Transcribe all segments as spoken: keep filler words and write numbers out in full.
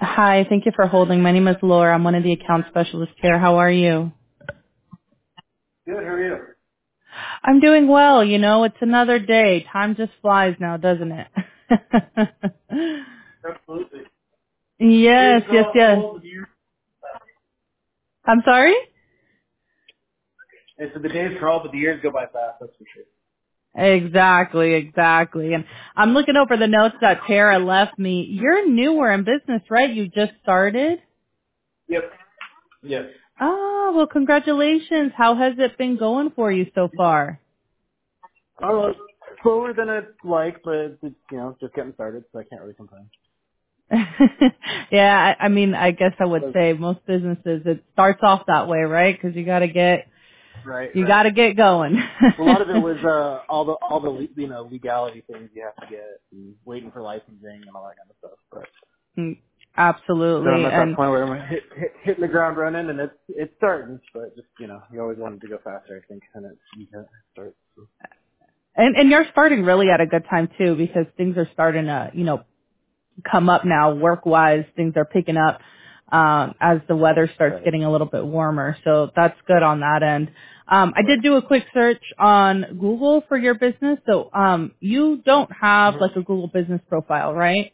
Hi, thank you for holding. My name is Laura. I'm one of the account specialists here. How are you? Good, how are you? I'm doing well. You know, it's another day. Time just flies now, doesn't it? Absolutely. Days Yes, yes, go up yes. cold, the years. I'm sorry? And so the days crawl, but the years go by fast, that's for sure. Exactly, exactly. And I'm looking over the notes that Tara left me. You're newer in business, right? You just started? Yep. Yes. Oh, well, congratulations. How has it been going for you so far? Oh, it's slower than I'd like, but it's, you know, just getting started, so I can't really complain. Yeah, I, I mean, I guess I would So, say most businesses it starts off that way, right? Because you got to get right, you got right. to get going. A lot of it was uh, all the all the le- you know legality things you have to get, and waiting for licensing and all that kind of stuff. But Mm, so I'm Absolutely, at that and point where I'm hit, hit, hitting the ground running, and it's it's starting. But just you know, you always wanted to go faster, I think, and it's you can't start. So. and and you're starting really at a good time too because things are starting to you know come up now work wise. Things are picking up um, as the weather starts Right. getting a little bit warmer, so that's good on that end. Um, I Right. did do a quick search on Google for your business, so um, you don't have Mhm. like a Google business profile, right?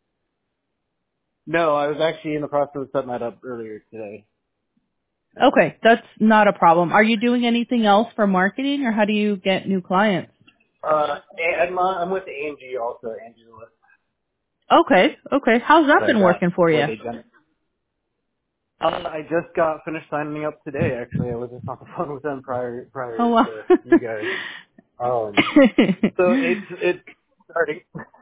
No, I was actually in the process of setting that up earlier today. Okay, that's not a problem. Are you doing anything else for marketing, or how do you get new clients? Uh, and I'm, uh, I'm with Angie also, Angie Lewis. Okay, okay. How's that So I been got working for where you? they done. Um, I just got finished signing up today. Actually, I was just on the phone with them prior Oh, prior wow. to you guys. Um, so it's it's starting.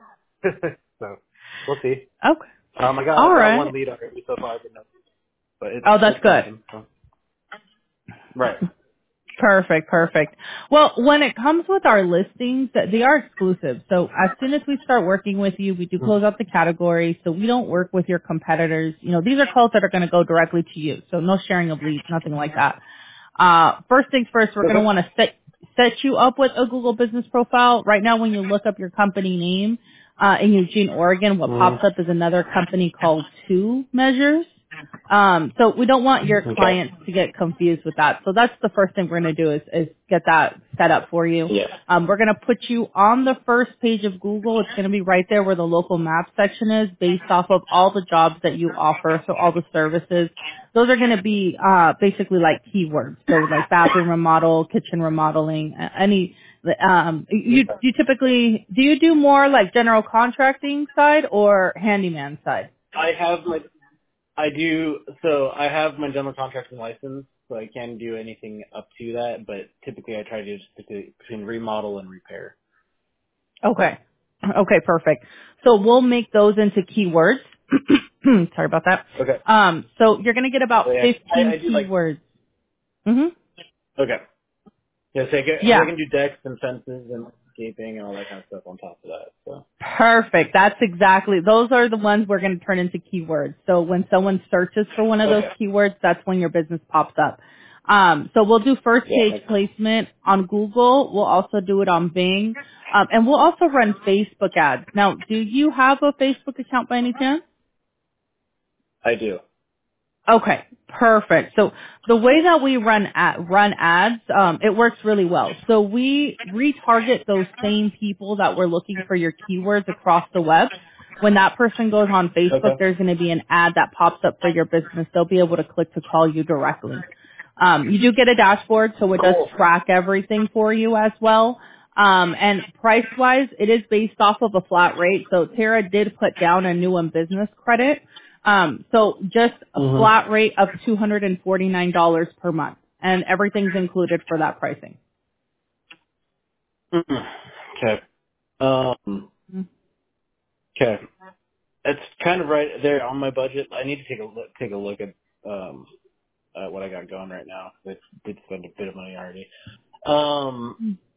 So we'll see. Okay. Um, I got All I got one right. lead already so far, but no, but it's Oh, that's it's good. something. So. Right. Perfect, perfect. Well, when it comes with our listings, that they are exclusive. So as soon as we start working with you, we do close out the category. So we don't work with your competitors. You know, these are calls that are going to go directly to you. So no sharing of leads, nothing like that. Uh, first things first, we're going to Okay. want to set set you up with a Google Business Profile. Right now, when you look up your company name uh, in Eugene, Oregon, what Mm. pops up is another company called Two Measures. Um, so we don't want your Okay. clients to get confused with that. So that's the first thing we're going to do is, is get that set up for you. Yeah. Um, we're going to put you on the first page of Google. It's going to be right there where the local map section is based off of all the jobs that you offer. So all the services. Those are going to be, uh, basically like keywords. So like bathroom remodel, kitchen remodeling, a- any, um, you, Okay. you typically, do you do more like general contracting side or handyman side? I have my I do. So I have my general contracting license, so I can do anything up to that. But typically, I try to do just between between remodel and repair. Okay. Okay, perfect. So we'll make those into keywords. Sorry about that. Okay. Um, so you're going to get So about yeah, I, fifteen I do like. keywords. hmm Okay. Yeah, so I can, so I Yeah. can do decks and fences and landscaping and all that kind of stuff on top of that. So. Perfect. That's exactly, those are the ones we're going to turn into keywords. So when someone searches for one of those Okay. keywords, that's when your business pops up. Um, so we'll do first Yeah. page Makes sense. placement on Google. We'll also do it on Bing. Um, and we'll also run Facebook ads. Now, do you have a Facebook account by any chance? I do. Okay, perfect. So the way that we run ad, run ads, um, it works really well. So we retarget those same people that were looking for your keywords across the web. When that person goes on Facebook, Okay. there's going to be an ad that pops up for your business. They'll be able to click to call you directly. Um, you do get a dashboard, so it does Cool. track everything for you as well. Um, and price-wise, it is based off of a flat rate. So Tara did put down a new and business credit. Um, so just a Mhm. flat rate of two hundred forty-nine dollars per month, and everything's included for that pricing. Mhm. Okay. Um. Okay. It's kind of right there on my budget. I need to take a look. Take a look at um uh, what I got going right now. I did spend a bit of money already. Um,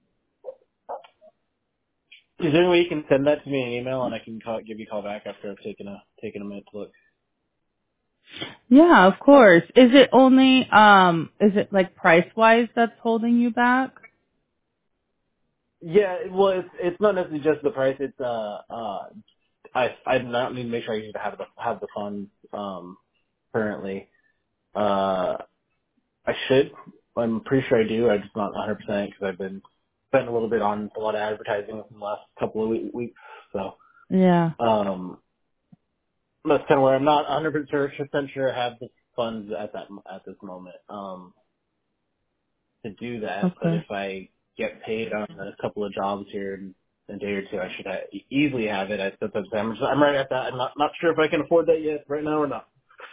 is there any way you can send that to me in an email and I can call, give you a call back after I've taken a taken a minute to look? Yeah, of course. Is it only, um, is it like price-wise that's holding you back? Yeah, well, it's it's not necessarily just the price. It's uh uh I I not need to make sure I need to have the have the funds um currently. Uh, I should. I'm pretty sure I do. I'm just not one hundred percent because I've been spending a little bit on a lot of advertising in the last couple of we- weeks. So Yeah. um, that's kind of where I'm not one hundred percent sure I have the funds at that at this moment um, to do that. But Okay. if I get paid on a couple of jobs here in a day or two, I should ha- easily have it. I, that's what I'm, saying. I'm, just, I'm right at that. I'm not not sure if I can afford that yet right now or not.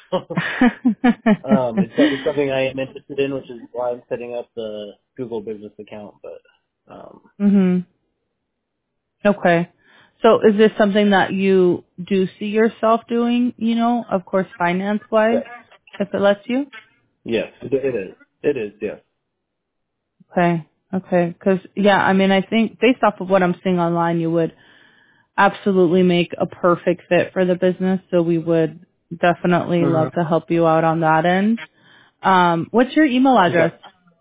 Um, it's, it's something I am interested in, which is why I'm setting up the Google business account. But um, mhm. Okay. So is this something that you do see yourself doing, you know, of course, finance-wise, yes, if it lets you? yes, it, it is. It is. Yes. Okay. Okay. Because, yeah, I mean, I think based off of what I'm seeing online, you would absolutely make a perfect fit for the business. So we would definitely Mm-hmm. love to help you out on that end. Um, what's your email Okay. address?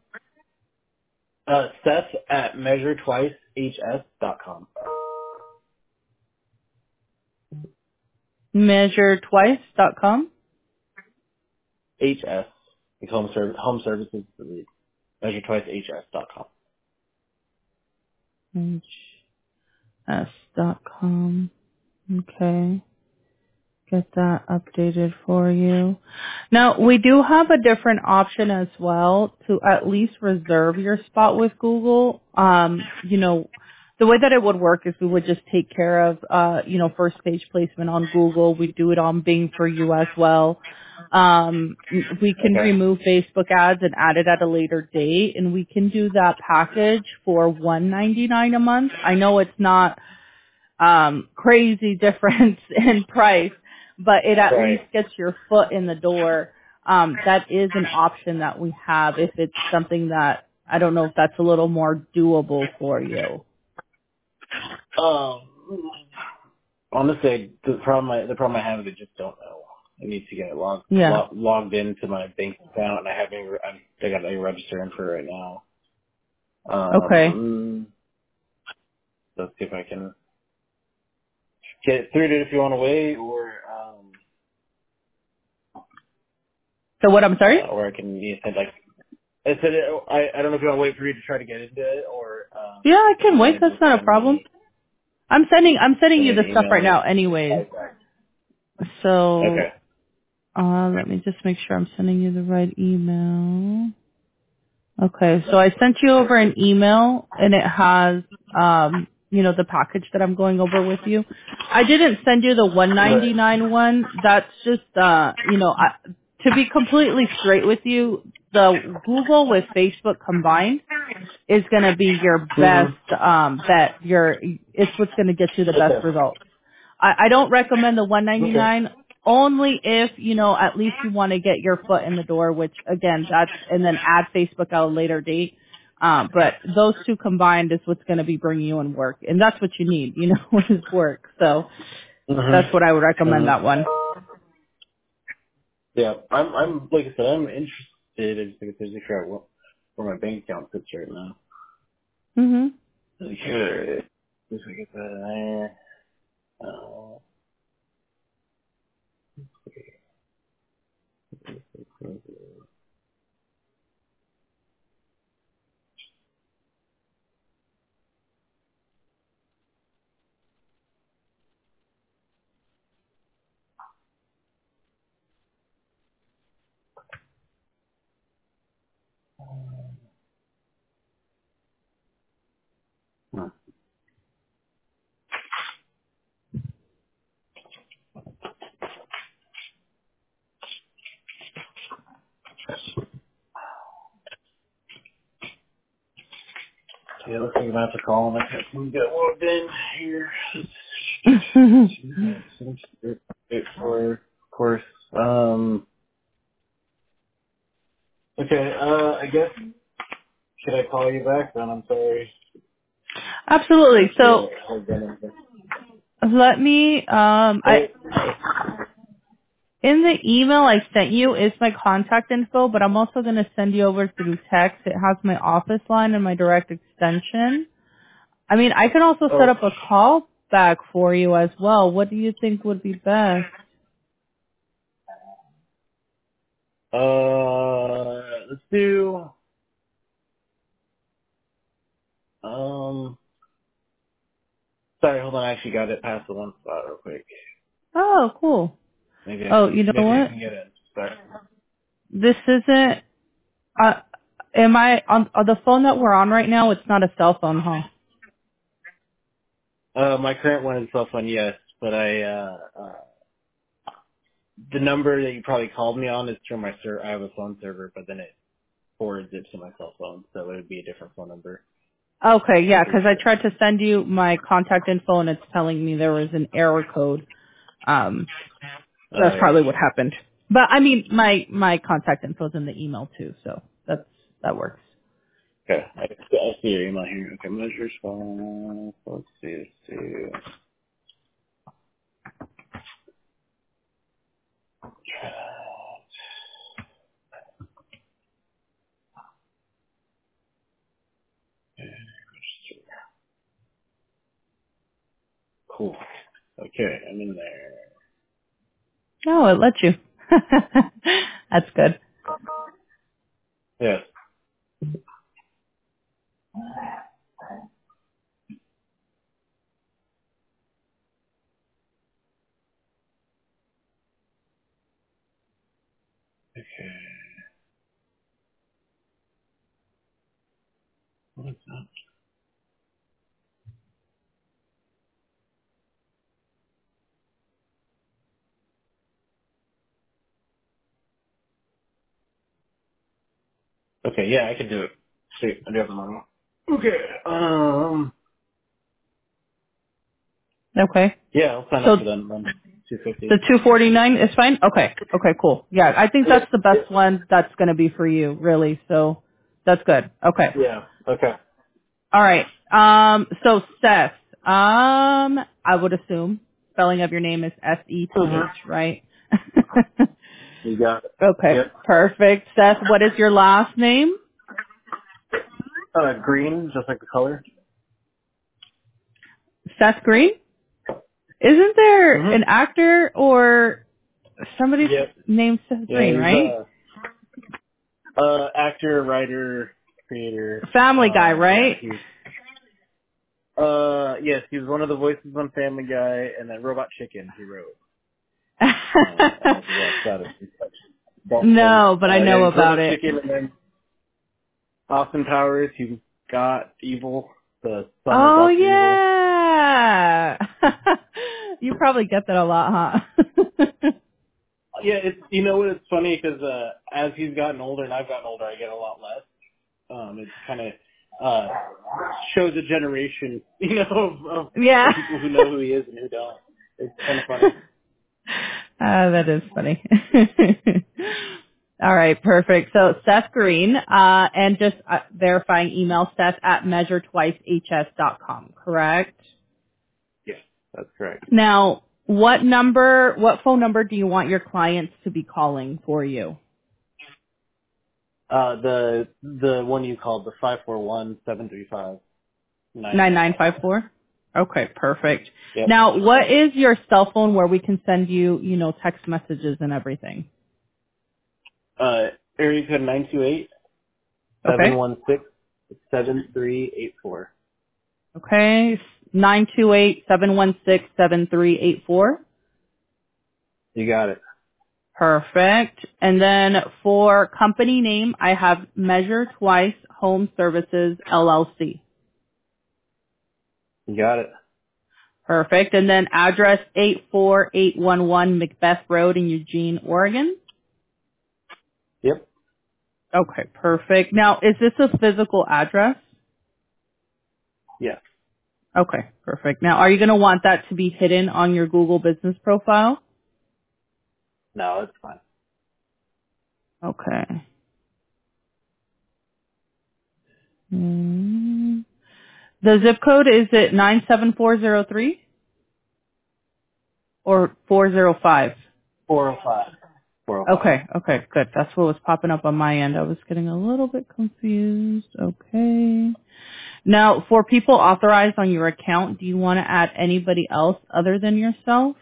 Uh, Seth at measure twice h s dot com. measure twice dot com. H S, like home service, home services. measure twice h s dot com. H S dot com. Okay. Get that updated for you. Now, we do have a different option as well to at least reserve your spot with Google. Um, you know, the way that it would work is we would just take care of, uh, you know, first page placement on Google. We do it on Bing for you as well. Um, we can Okay. remove Facebook ads and add it at a later date, and we can do that package for one ninety-nine a month. I know it's not um, crazy difference in price, but it at Right. least gets your foot in the door. Um, that is an option that we have if it's something that I don't know if that's a little more doable for you. Um, honestly, the problem I, the problem I have is I just don't know. I need to get logged Yeah. log, logged into my bank account, and I haven't. I'm, I got to register in for it right now. Okay. Um, let's see if I can get it through to it if you want to wait, or um, So what? I'm uh, sorry. or I can you said like I said it, I I don't know if you want to wait for you to try to get into it, or um, Yeah, I if can you wait. want to That's just not a send problem. me I'm sending. I'm sending send you me the an stuff email right and now, it. anyways. Okay. So Okay. uh, let me just make sure I'm sending you the right email. Okay, so I sent you over an email and it has, um, you know, the package that I'm going over with you. I didn't send you the one Right. ninety-nine one. That's just, uh, you know, I, to be completely straight with you, the Google with Facebook combined is going to be your best Mhm. um, bet. Your, it's what's going to get you the best Okay. results. I, I don't recommend the Okay. one ninety-nine only if, you know, at least you want to get your foot in the door, which again, that's, and then add Facebook at a later date. Um, but those two combined is what's going to be bringing you in work. And that's what you need, you know, is work. So Mhm. that's what I would recommend Mhm. that one. Yeah, I'm I'm like I said, I'm interested. I just think to figure out what where my bank account sits right now. hmm Okay. Just we get that there. Uh, hmm. Yeah, looks like I'm gonna have to call him. I can't get logged in here. Wait for, of course. Um. Okay. Uh. I guess should I call you back then? I'm sorry. Absolutely. If So you have done anything. let me, um, I, Hey. in the email I sent you is my contact info, but I'm also going to send you over through text. It has my office line and my direct extension. I mean, I can also set Oh. up a call. back for you as well. What do you think would be best? Uh, let's do. Um, sorry, hold on. I actually got it past the one spot real quick. Oh, cool. Maybe I Oh, can. you know Maybe I what? can get it. Sorry. This isn't, uh, am I, on, on the phone that we're on right now, it's not a cell phone, huh? Uh, my current one is cell phone, yes, but I uh, uh the number that you probably called me on is through my ser. I have a phone server, but then it forwards it to my cell phone, so it would be a different phone number. Okay, I'm yeah, pretty 'cause I sure. tried to send you my contact info and it's telling me there was an error code. Um, Oh that's yeah. probably what happened. But I mean, my my contact info is in the email too, so that's that works. Okay. I, I see your email here. Okay, measures phone. Let's see. Let's see. Cool. Okay, I'm in there. Oh, it let you. That's good. Yes. Okay. What is that? Okay, yeah, I can do it. Sweet, I do have the money. Okay. Um. Okay. Yeah, I'll sign up So for them. Then two the fifty. two forty-nine is fine? Okay. Okay, cool. Yeah, I think Yep. that's the best one that's going to be for you, really. So that's good. Okay. Yeah. Okay. All right. Um, so Seth, um, I would assume spelling of your name is S E T H, Mhm. right? You got it. Okay, Yep. perfect. Seth, what is your last name? Uh, green, just like the color. Seth Green? Isn't there Mhm. an actor or somebody Yep. named Seth Yeah, Green, he's right? a uh, actor, writer, creator. Family Guy, Um, yeah, right? he's uh, yes, he was one of the voices on Family Guy, and then Robot Chicken he wrote. Um, I don't know if you watched that. It's like Dalton. No, but I Uh, yeah, know he's about Robot it. Chicken, and then Austin Powers. He got Evil, the son of Oh Doctor Evil. yeah. You probably get that a lot, huh? Yeah, it's you know what? It's funny because uh, as he's gotten older and I've gotten older, I get a lot less. Um, it kind of uh, shows a generation, you know, of, of, Yeah. of people who know who he is and who don't. It's kind of funny. uh, that is funny. All right, perfect. So Seth Green, uh, and just uh, verifying email, Seth at measure twice h s dot com, correct? Yes, that's correct. Now, what number, what phone number do you want your clients to be calling for you? Uh, the the one you called, the five four one seven three five nine nine five four. nine nine five four? Okay, perfect. Yep. Now, what is your cell phone where we can send you, you know, text messages and everything? Uh, area code nine two eight seven Okay? one six seven three eight four. Okay, nine two eight seven one six seven three eight four. You got it. Perfect. And then for company name, I have Measure Twice Home Services L L C. You got it. Perfect. And then address eight four eight one one Macbeth Road in Eugene, Oregon. Yep. Okay, perfect. Now, is this a physical address? Yes. Okay, perfect. Now, are you going to want that to be hidden on your Google business profile? No, it's fine. Okay. Mm. The zip code, is it nine seven four zero three or four zero five? Four oh five. four oh five. Okay, okay, good. That's what was popping up on my end. I was getting a little bit confused. Okay. Now, for people authorized on your account, do you want to add anybody else other than yourself?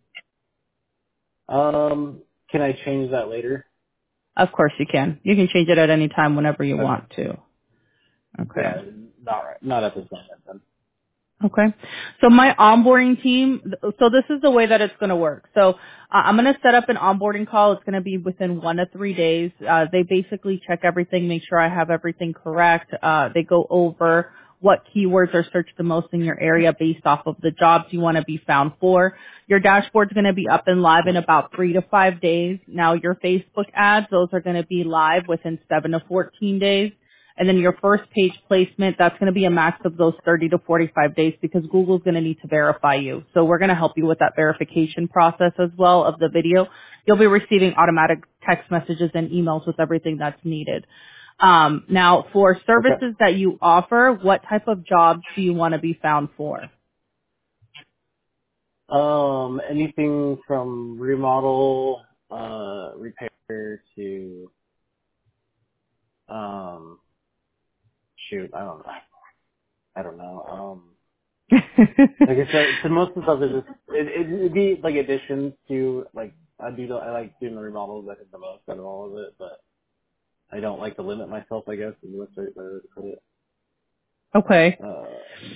Um, can I change that later? Of course you can. You can change it at any time whenever you Okay. want to. Okay. Yeah, not right. Not at this moment then. Okay. So my onboarding team, so this is the way that it's going to work. So uh, I'm going to set up an onboarding call. It's going to be within one to three days. Uh, they basically check everything, make sure I have everything correct. Uh, they go over what keywords are searched the most in your area based off of the jobs you want to be found for. Your dashboard's going to be up and live in about three to five days. Now your Facebook ads, those are going to be live within seven to fourteen days. And then your first page placement, that's going to be a max of those thirty to forty-five days because Google's going to need to verify you. So we're going to help you with that verification process as well of the video. You'll be receiving automatic text messages and emails with everything that's needed. Um, now, for Okay. services that you offer, what type of jobs do you want to be found for? Um, anything from remodel, uh, repair to, um, shoot, I don't know. I don't know. Um, like I said, so most of the stuff is just, it, it, it'd be like additions to, like, I do, the, I like doing the remodels, I think the most out of all of it, but I don't like to limit myself, I guess, is the best way to put it. Okay. Uh,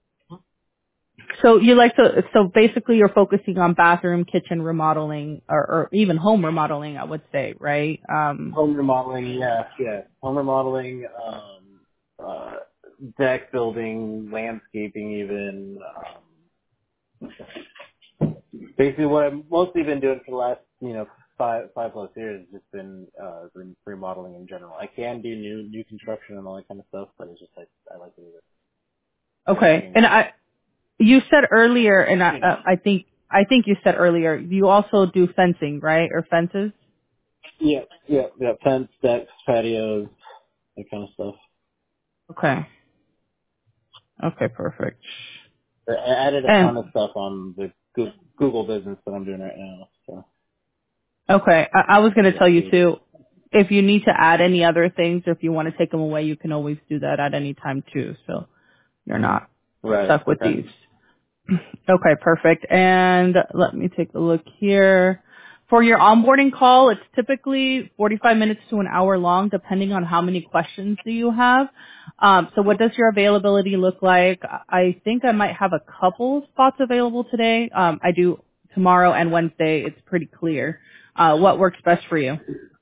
So you like to, so basically you're focusing on bathroom, kitchen remodeling, or, or even home remodeling, I would say, right? Um, home remodeling, yeah, yeah. Home remodeling, um, uh, deck building, landscaping even, um, basically what I've mostly been doing for the last, you know, five, five plus years has just been, uh, re- remodeling in general. I can do new, new construction and all that kind of stuff, but it's just like, I like to do it. okay. Everything, And I, you said earlier, and I, you uh, know. I think, I think you said earlier, you also do fencing, right? Or fences? Yeah, yeah, yeah, fence, decks, patios, that kind of stuff. Okay. Okay, perfect. I added a ton And, of stuff on the Goo- Google business that I'm doing right now, so. okay, I, I was going to Yeah, tell you so- too, if you need to add any other things, or if you want to take them away, you can always do that at any time too, so you're not Right, stuck with okay. these. Okay, perfect. And let me take a look here. For your onboarding call, it's typically forty-five minutes to an hour long, depending on how many questions do you have. Um, so what does your availability look like? I think I might have a couple spots available today. Um, I do tomorrow and Wednesday. It's pretty clear. Uh, what works best for you?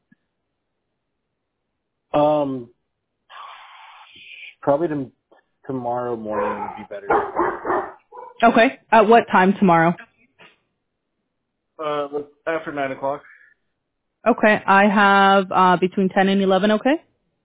Um, probably tom tomorrow morning would be better. Okay. At what time tomorrow? Uh, let's- after nine o'clock. Okay. I have uh, between ten and eleven. Okay.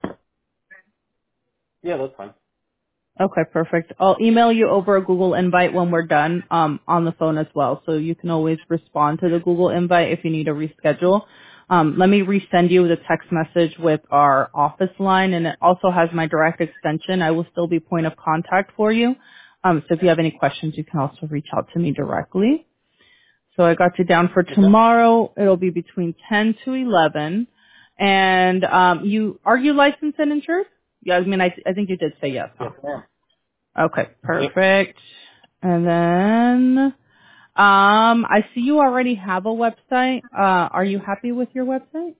Yeah, that's fine. Okay, perfect. I'll email you over a Google invite when we're done um, on the phone as well, so you can always respond to the Google invite if you need to reschedule. Um, let me resend you the text message with our office line, and it also has my direct extension. I will still be point of contact for you. Um, so if you have any questions, you can also reach out to me directly. So I got you down for Okay. tomorrow. It'll be between ten to eleven. And um, you are you licensed and insured? Yeah, I mean, I, I think you did say yes, huh? Yes, ma'am. Okay, Yep. perfect. And then, um, I see you already have a website. Uh, are you happy with your website?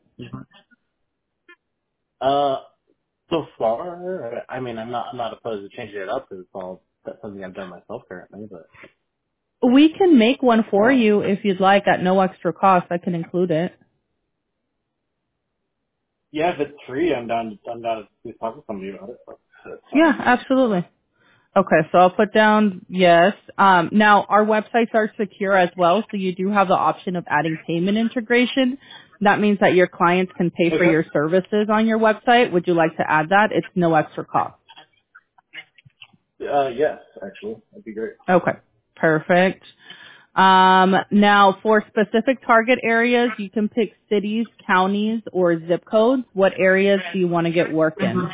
Uh, so far, I mean, I'm not, I'm not opposed to changing it up because it's all, that's something I've done myself currently, but, We can make one for uh, you if you'd like at no extra cost. I can include it. yeah, if it's free, I'm down, I'm down to talk to somebody about it. That's Yeah, fine. absolutely. Okay, so I'll put down yes. Um, now our websites are secure as well, so you do have the option of adding payment integration. That means that your clients can pay for Okay. your services on your website. Would you like to add that? It's no extra cost. Uh, yes, actually. That'd be great. Okay, perfect. Um, now, for specific target areas, you can pick cities, counties, or zip codes. What areas do you want to get work in?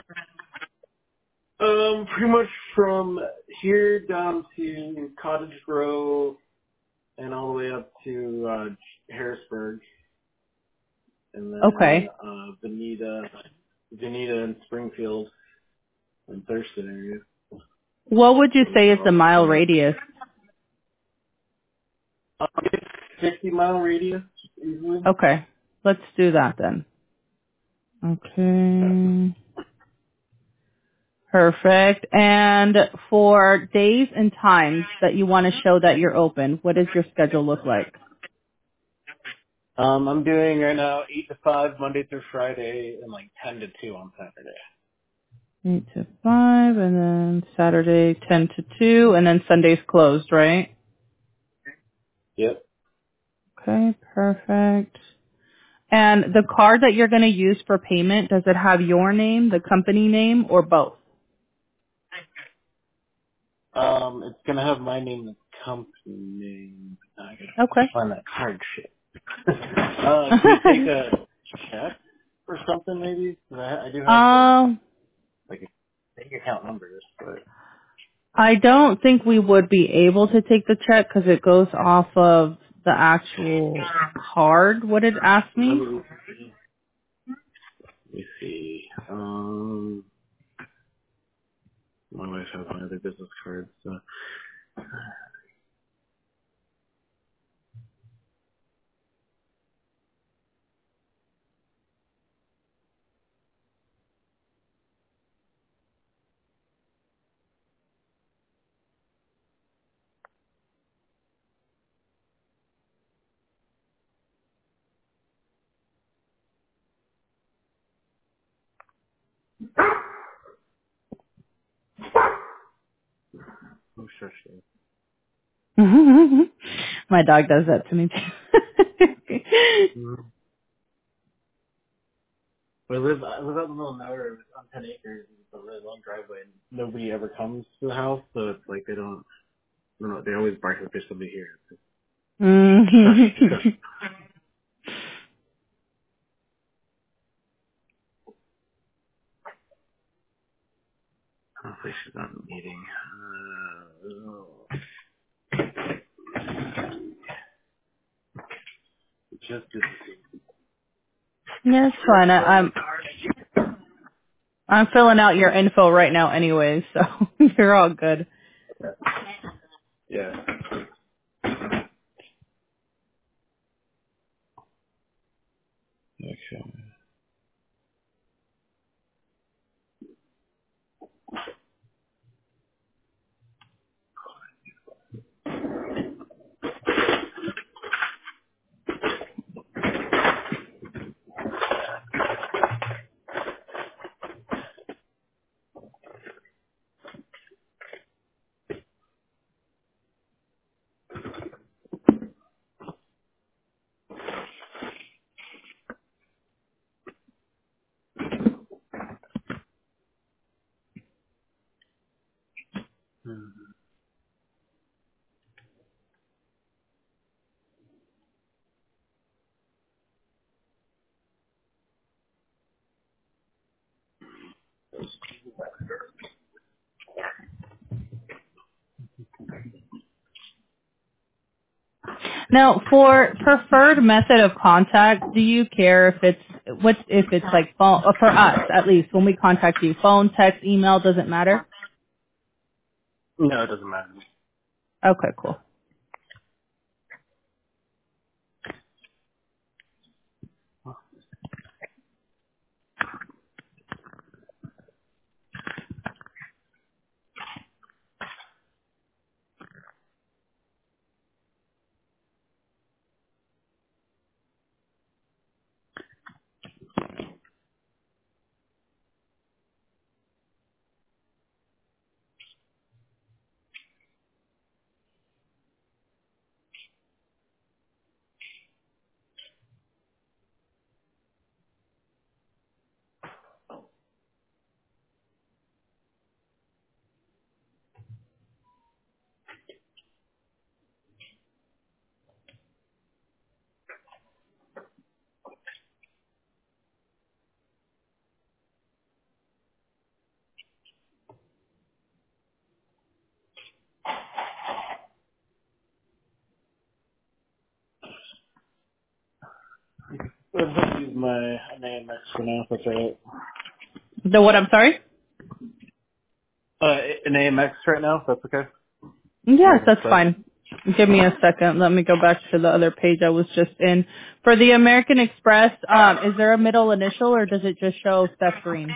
Um, pretty much from here down to Cottage Grove and all the way up to uh, Harrisburg. then Okay. uh, Veneta, Veneta and Springfield and Thurston area. What would you Those say is are the all mile within radius? uh, fifty mile radius easily. Okay. Let's do that then. Okay. Okay. Perfect. And for days and times that you want to show that you're open, what does your schedule look like? Um, I'm doing right now eight to five Monday through Friday, and like ten to two on Saturday. eight to five, and then Saturday ten to two, and then Sunday's closed, right? Yep. Okay, perfect. And the card that you're going to use for payment, does it have your name, the company name, or both? Um, it's gonna have my name, the company name. I gotta Okay. find that card shit. uh, can you take a check or something maybe? 'Cause I, I do have the um, like bank account numbers, but I don't think we would be able to take the check because it goes off of the actual card. What did it ask let me? me see. Let me see. Um, my wife has my other business cards, so. Oh, sure, sure. My dog does that to me too. Mm. We live, I live out in the middle of nowhere on ten acres. It's a really long driveway, and nobody ever comes to the house, so it's like they don't, I don't know, they always bark like there's somebody here. Mm. Hopefully she's not in a meeting. Uh, just to see. Yeah, it's fine. I, I'm I'm filling out your info right now, anyways, so you're all good. Yeah. Okay. Hmm. Now, for preferred method of contact, do you care if it's what's if it's like phone uh, for us at least when we contact you, phone, text, email, doesn't matter? No, it doesn't matter. Okay, cool. Let's just use my N A M X for now. That's all right. The what? I'm sorry. Uh, an A M X right now. That's okay. Yes, American that's Express. fine. Give me a second. Let me go back to the other page I was just in. For the American Express, um, is there a middle initial or does it just show Steph Green?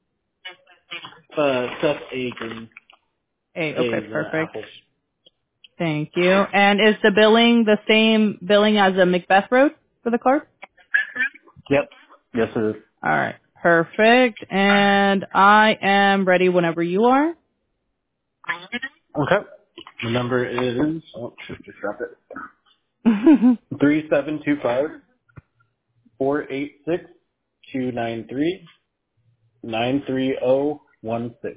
Uh, Seth A. Green. A. A Okay, is uh, perfect. Apple. Thank you. And is the billing the same billing as a Macbeth Road for the card? Yep. Yes, it is. All right, perfect. And I am ready whenever you are. Okay. The number is, oh, should just drop it. Three seven two five four eight six two nine three nine three zero one six.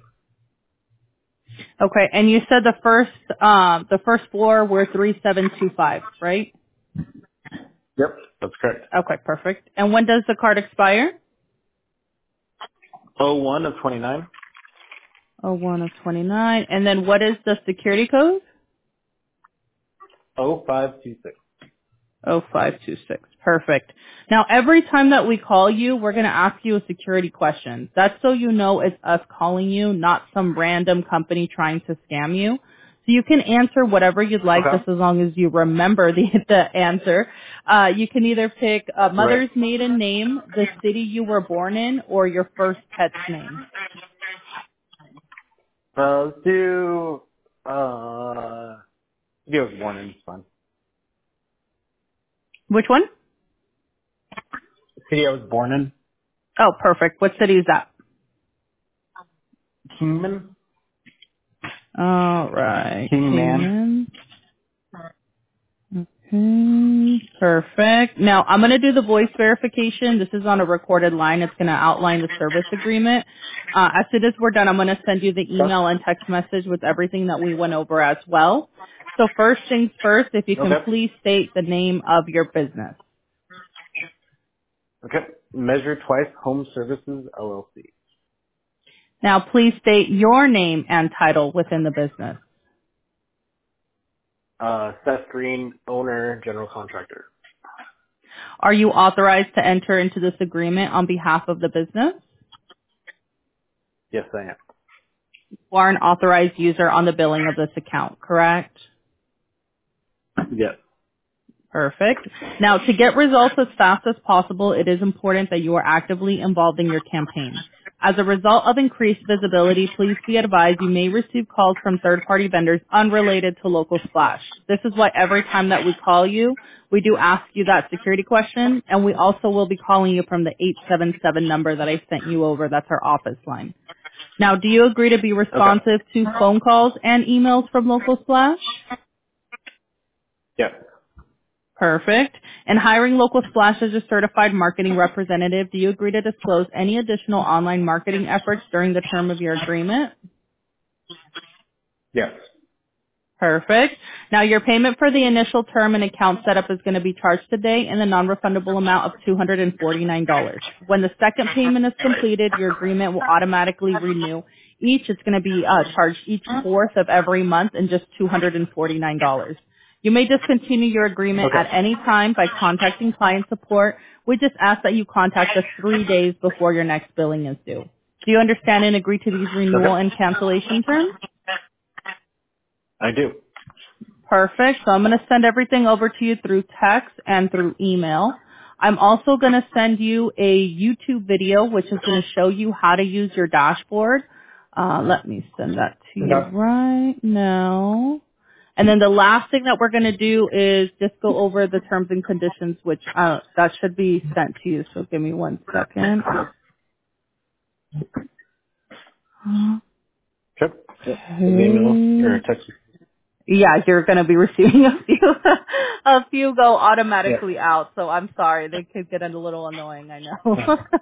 Okay, and you said the first um, the first four were three seven two five, right? Yep, that's correct. Okay, perfect. And when does the card expire? Oh one of twenty nine. Oh, one of twenty-nine. And then what is the security code? Oh five two six. Oh, five two six. Perfect. Now, every time that we call you, we're going to ask you a security question. That's so you know it's us calling you, not some random company trying to scam you. So you can answer whatever you'd like, Okay. just as long as you remember the, the answer. Uh, you can either pick a Right. mother's maiden name, the city you were born in, or your first pet's name. Uh, let's do, uh, he was born in, it's fine. Which one? City I was born in? Oh, perfect. What city is that? Kingman? All right. Kingman? Kingman. Okay. Perfect. Now, I'm going to do the voice verification. This is on a recorded line. It's going to outline the service agreement. Uh, as soon as we're done, I'm going to send you the Okay. email and text message with everything that we went over as well. So first things first, if you can Okay. please state the name of your business. Okay. Measure Twice Home Services, L L C. Now, please state your name and title within the business. Uh, Seth Green, owner, general contractor. Are you authorized to enter into this agreement on behalf of the business? Yes, I am. You are an authorized user on the billing of this account, correct? Yes. Perfect. Now, to get results as fast as possible, it is important that you are actively involved in your campaign. As a result of increased visibility, please be advised you may receive calls from third-party vendors unrelated to Local Splash. This is why every time that we call you, we do ask you that security question, and we also will be calling you from the eight seven seven number that I sent you over. That's our office line. Now, do you agree to be Okay. responsive to phone calls and emails from Local Splash? Yes. Perfect. And hiring Local Splash as a certified marketing representative, do you agree to disclose any additional online marketing efforts during the term of your agreement? Yes. Perfect. Now your payment for the initial term and account setup is going to be charged today in the non-refundable amount of two hundred forty-nine dollars. When the second payment is completed, your agreement will automatically renew. Each, it's going to be uh, charged each fourth of every month and just two hundred forty-nine dollars. You may discontinue your agreement Okay. at any time by contacting client support. We just ask that you contact us three days before your next billing is due. Do you understand and agree to these renewal Okay. and cancellation terms? I do. Perfect. So I'm going to send everything over to you through text and through email. I'm also going to send you a YouTube video, which is going to show you how to use your dashboard. Uh, let me send that to you Okay. right now. And then the last thing that we're going to do is just go over the terms and conditions, which uh, that should be sent to you. So give me one second. Okay. Yep. Email Okay. or text. Yeah, you're going to be receiving a few, a few go Yes. automatically out. So I'm sorry, they could get a little annoying. I know.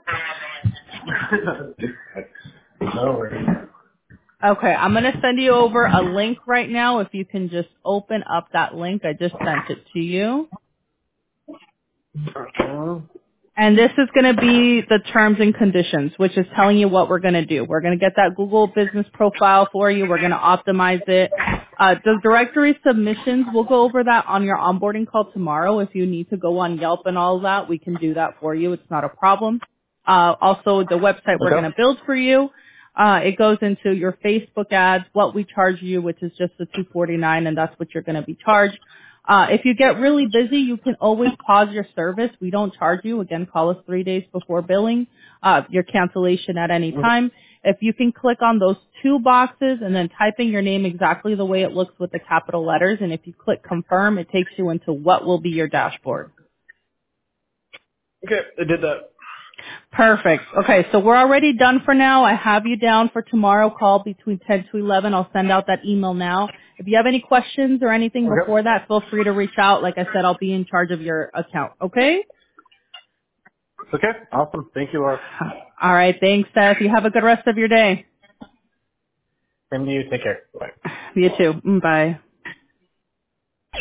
No worries. Okay, I'm going to send you over a link right now. If you can just open up that link, I just sent it to you. Okay. And this is going to be the terms and conditions, which is telling you what we're going to do. We're going to get that Google business profile for you. We're going to optimize it. Uh, the directory submissions, we'll go over that on your onboarding call tomorrow. If you need to go on Yelp and all of that, we can do that for you. It's not a problem. Uh, also, the website we're going Okay. to build for you, uh, it goes into your Facebook ads, what we charge you, which is just the two forty-nine, and that's what you're going to be charged. Uh, if you get really busy, you can always pause your service. We don't charge you. Again, call us three days before billing, uh, your cancellation at any time. If you can click on those two boxes and then type in your name exactly the way it looks with the capital letters, and if you click confirm, it takes you into what will be your dashboard. Okay, I did that. Perfect. Okay, so we're already done for now. I have you down for tomorrow call between ten to eleven. I'll send out that email now. If you have any questions or anything Okay. before that, feel free to reach out. Like I said, I'll be in charge of your account. Okay? Okay. Awesome. Thank you, Laura. All right. Thanks, Steph. You have a good rest of your day. Same to you. Take care. Bye. You too. Mm, Bye.